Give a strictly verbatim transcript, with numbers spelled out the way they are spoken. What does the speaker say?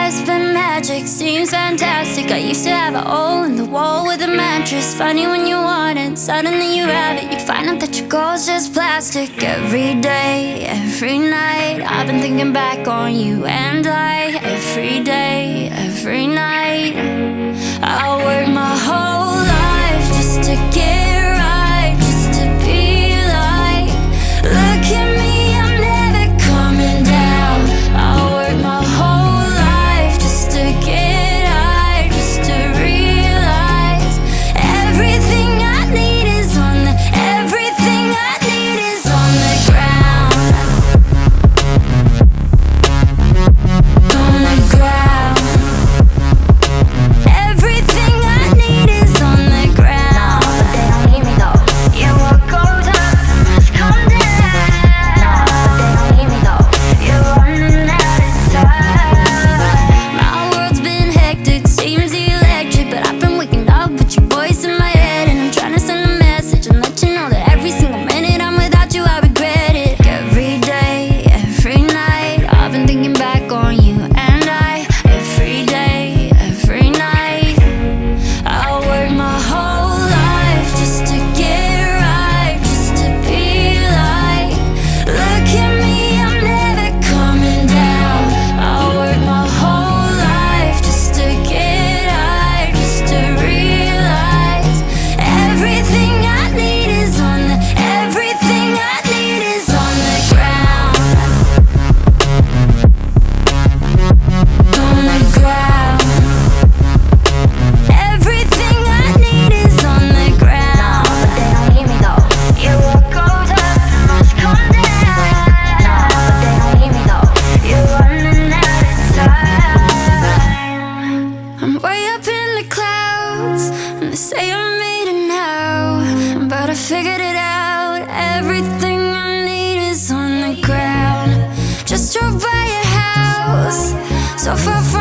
has been magic, seems fantastic. I used to have a hole in the wall with a mattress. Funny when you want it, suddenly you have it. You find out that your goal's just plastic. Every day, every night, I've been thinking back on you and I. Every day, every night, I work my whole life just to get right, just to be like, look at me, I'm never coming down. I work my whole life just to get high, just to realize everything I need is on the, everything I need is on the ground. On the ground. Everything I need is on the ground. No, but they don't need me though. Yeah, what goes up must come down. No, but they don't need me though. You're running out of time. My world's been hectic, seems electric, but I've been waking up with your voice in my head, and I'm trying to send a message and let you know that every single minute I'm without you, I regret it. Every day, every night, I've been thinking back on you and I. Every day, every night, I work my whole life just to get right, just to be like, look at me, I'm never coming down. I work my whole life just to get high, just to realize everything I need is on the, everything I need is on the ground. On the ground. Everything I need is on the No, ground. but they don't need me though. Yeah, what goes up must come down. No, but they don't need me though. You're running out of time. I'm way up in the clouds, and they say I made it now, but I figured it out. Everything I need is on the ground. Just drove by your house, so far from